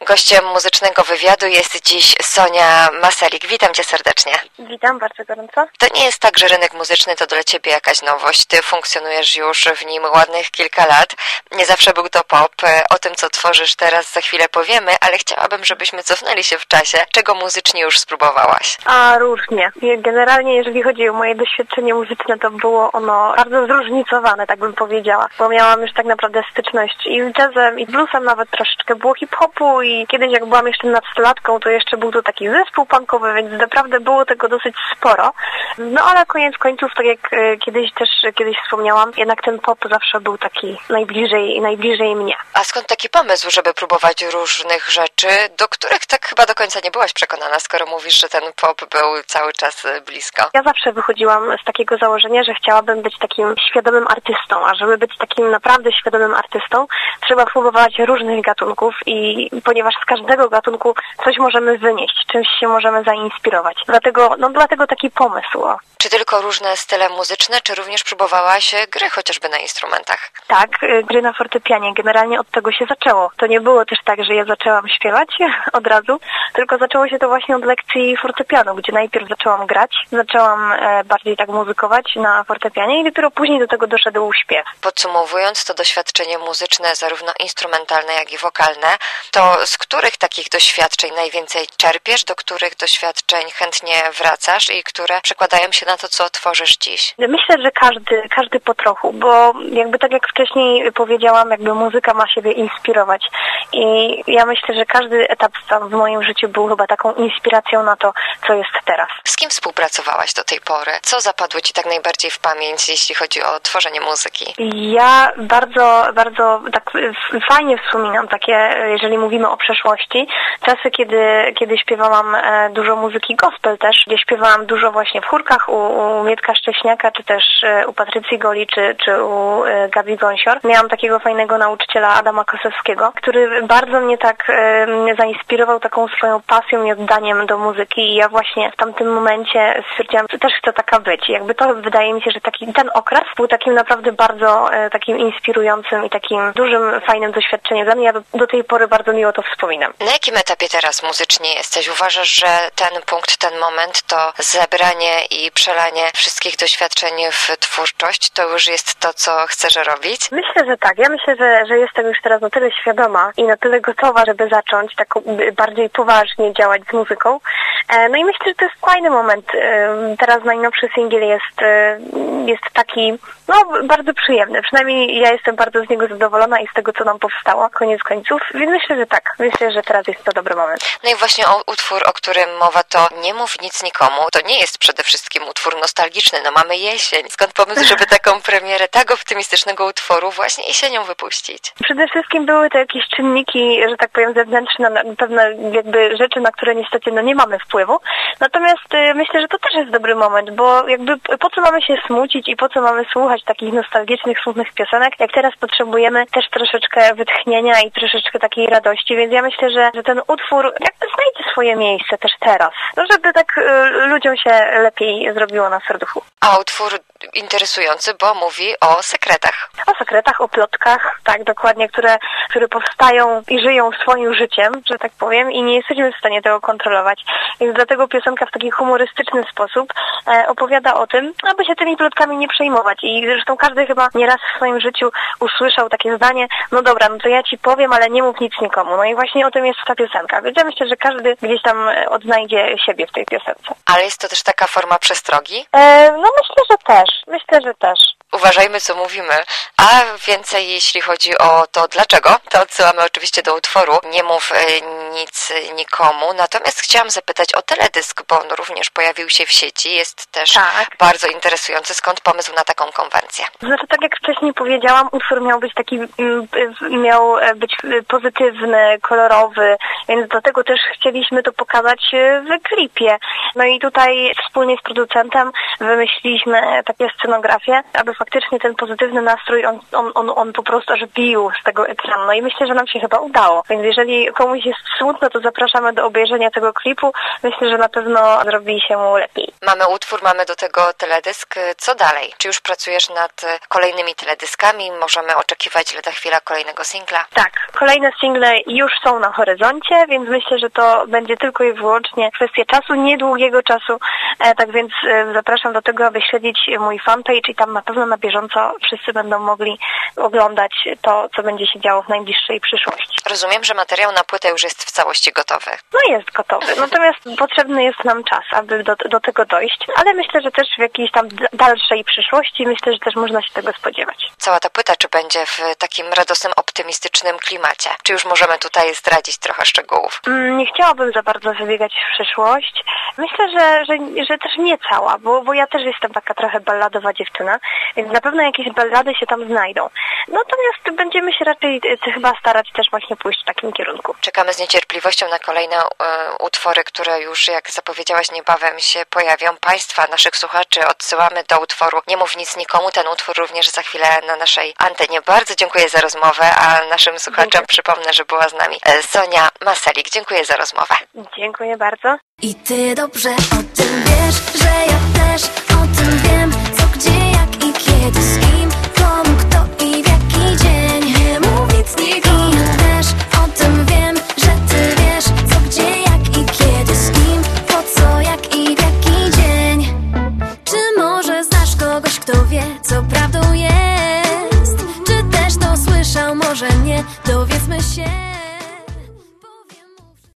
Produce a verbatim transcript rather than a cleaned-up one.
Gościem muzycznego wywiadu jest dziś Sonia Masaryk. Witam Cię serdecznie. Witam bardzo gorąco. To nie jest tak, że rynek muzyczny to dla Ciebie jakaś nowość. Ty funkcjonujesz już w nim ładnych kilka lat. Nie zawsze był to pop. O tym, co tworzysz teraz, za chwilę powiemy, ale chciałabym, żebyśmy cofnęli się w czasie. Czego muzycznie już spróbowałaś? A różnie. Generalnie, jeżeli chodzi o moje doświadczenie muzyczne, to było ono bardzo zróżnicowane, tak bym powiedziała. Bo miałam już tak naprawdę styczność i z jazzem, i z bluesem nawet troszeczkę było hip-hopu i kiedyś jak byłam jeszcze nastolatką, to jeszcze był to taki zespół punkowy, więc naprawdę było tego dosyć sporo. No ale koniec końców, tak jak e, kiedyś też kiedyś wspomniałam, jednak ten pop zawsze był taki najbliżej, najbliżej mnie. A skąd taki pomysł, żeby próbować różnych rzeczy, do których tak chyba do końca nie byłaś przekonana, skoro mówisz, że ten pop był cały czas blisko? Ja zawsze wychodziłam z takiego założenia, że chciałabym być takim świadomym artystą, a żeby być takim naprawdę świadomym artystą, trzeba próbować różnych gatunków i ponieważ z każdego gatunku coś możemy wynieść, czymś się możemy zainspirować. Dlatego, no dlatego taki pomysł. Czy tylko różne style muzyczne, czy również próbowałaś gry chociażby na instrumentach? Tak, gry na fortepianie. Generalnie od tego się zaczęło. To nie było też tak, że ja zaczęłam śpiewać od razu, tylko zaczęło się to właśnie od lekcji fortepianu, gdzie najpierw zaczęłam grać, zaczęłam e, bardziej tak muzykować na fortepianie i dopiero później do tego doszedł śpiew. Podsumowując to doświadczenie muzyczne, zarówno instrumentalne, jak i wokalne, to z których takich doświadczeń najwięcej czerpiesz, do których doświadczeń chętnie wracasz i które przekładają się na to, co tworzysz dziś? Myślę, że każdy, każdy po trochu, bo jakby tak jak wcześniej powiedziałam, jakby muzyka ma siebie inspirować i ja myślę, że każdy etap w moim życiu był chyba taką inspiracją na to, co jest teraz. Z kim współpracowałaś do tej pory? Co zapadło Ci tak najbardziej w pamięć, jeśli chodzi o tworzenie muzyki? Ja bardzo, bardzo tak fajnie wspominam takie, jeżeli mówimy o przeszłości, czasy, kiedy, kiedy śpiewałam dużo muzyki gospel też, gdzie śpiewałam dużo właśnie w chórkach u, u Mietka Szcześniaka, czy też u Patrycji Goli, czy, czy u Gabi Gąsior. Miałam takiego fajnego nauczyciela Adama Kosowskiego, który bardzo mnie tak e, zainspirował taką swoją pasją i oddaniem do muzyki i ja właśnie w tamtym momencie stwierdziłam, że też chcę taka być. I jakby to wydaje mi się, że taki ten okres był takim naprawdę bardzo e, takim inspirującym i takim dużym, fajnym doświadczeniem dla mnie. Ja do, do tej pory bardzo miło to wspominam. Na jakim etapie teraz muzycznie jesteś? Uważasz, że ten punkt, ten moment to zebranie i przelanie wszystkich doświadczeń w twórczość, to już jest to, co chcesz robić? Myślę, że tak. Ja myślę, że, że jestem już teraz na tyle świadoma i na tyle gotowa, żeby zacząć tak bardziej poważnie działać z muzyką. No i myślę, że to jest fajny moment. Teraz najnowszy singiel jest, jest taki, no bardzo przyjemny. Przynajmniej ja jestem bardzo z niego zadowolona i z tego, co nam powstało, koniec końców. Więc myślę, że tak. Myślę, że teraz jest to dobry moment. No i właśnie o utwór, o którym mowa, to Nie mów nic nikomu. To nie jest przede wszystkim utwór nostalgiczny. No mamy jesień. Skąd pomysł, żeby taką premierę tak optymistycznego utworu właśnie jesienią wypuścić? Przede wszystkim były to jakieś czynniki, że tak powiem, zewnętrzne, pewne jakby rzeczy, na które niestety no nie mamy wpływu. Natomiast y, myślę, że to też jest dobry moment, bo jakby po co mamy się smucić i po co mamy słuchać takich nostalgicznych, smutnych piosenek, jak teraz potrzebujemy też troszeczkę wytchnienia i troszeczkę takiej radości, więc ja myślę, że, że ten utwór jakby znajdzie swoje miejsce też teraz, no żeby tak y, ludziom się lepiej zrobiło na serduchu. A utwór interesujący, bo mówi o sekretach. O sekretach, o plotkach, tak dokładnie, które, które powstają i żyją swoim życiem, że tak powiem, i nie jesteśmy w stanie tego kontrolować. Więc dlatego piosenka w taki humorystyczny sposób e, opowiada o tym, aby się tymi plotkami nie przejmować. I zresztą każdy chyba nieraz w swoim życiu usłyszał takie zdanie, no dobra, no to ja ci powiem, ale nie mów nic nikomu. No i właśnie o tym jest ta piosenka. Więc ja myślę, że każdy gdzieś tam odnajdzie siebie w tej piosence. Ale jest to też taka forma przestrogi? E, no myślę, że też. Myślę, że też. Uważajmy, co mówimy. A więcej, jeśli chodzi o to dlaczego, to odsyłamy oczywiście do utworu Nie mów nic nikomu. Natomiast chciałam zapytać o teledysk, bo on również pojawił się w sieci. Jest też tak. bardzo interesujący. Skąd pomysł na taką konwencję? Znaczy, tak jak wcześniej powiedziałam, utwór miał być taki, miał być pozytywny, kolorowy, więc dlatego też chcieliśmy to pokazać w klipie. No i tutaj wspólnie z producentem wymyśliliśmy takie scenografie, aby faktycznie ten pozytywny nastrój, on, on, on, on po prostu aż bił z tego ekranu. No i myślę, że nam się chyba udało. Więc jeżeli komuś jest smutno, to zapraszamy do obejrzenia tego klipu. Myślę, że na pewno zrobi się mu lepiej. Mamy utwór, mamy do tego teledysk. Co dalej? Czy już pracujesz nad kolejnymi teledyskami? Możemy oczekiwać lada chwila kolejnego singla? Tak, kolejne single już są na horyzoncie. się, więc myślę, że to będzie tylko i wyłącznie kwestia czasu, niedługiego czasu, e, tak więc e, zapraszam do tego, aby śledzić mój fanpage i tam na pewno na bieżąco wszyscy będą mogli oglądać to, co będzie się działo w najbliższej przyszłości. Rozumiem, że materiał na płytę już jest w całości gotowy. No jest gotowy, natomiast potrzebny jest nam czas, aby do, do tego dojść, ale myślę, że też w jakiejś tam dalszej przyszłości, myślę, że też można się tego spodziewać. Cała ta płyta, czy będzie w takim radosnym, optymistycznym klimacie? Czy już możemy tutaj zdradzić trochę szczegółów? Nie chciałabym za bardzo wybiegać w przyszłość. Myślę, że, że, że też nie cała, bo, bo ja też jestem taka trochę balladowa dziewczyna, więc na pewno jakieś ballady się tam znajdą. Natomiast będziemy się raczej chyba starać też właśnie pójść w takim kierunku. Czekamy z niecierpliwością na kolejne e, utwory, które już, jak zapowiedziałaś, niebawem się pojawią. Państwa, naszych słuchaczy odsyłamy do utworu Nie mów nic nikomu. Ten utwór również za chwilę na naszej antenie. Bardzo dziękuję za rozmowę, a naszym słuchaczom Dziękuję. Przypomnę, że była z nami Sonia Maselik. Dziękuję za rozmowę. Dziękuję bardzo. I ty dobrze o tym wiesz, że ja też o tym wiem, co, gdzie, jak i kiedy, z kim, komu, kto i w jaki dzień. Nie mów nic nikomu. I ja też o tym wiem, że ty wiesz, co, gdzie, jak i kiedy, z kim, po co, jak i w jaki dzień. Czy może znasz kogoś, kto wie, co prawdą jest? Czy też to słyszał, może nie, dowiedzmy się.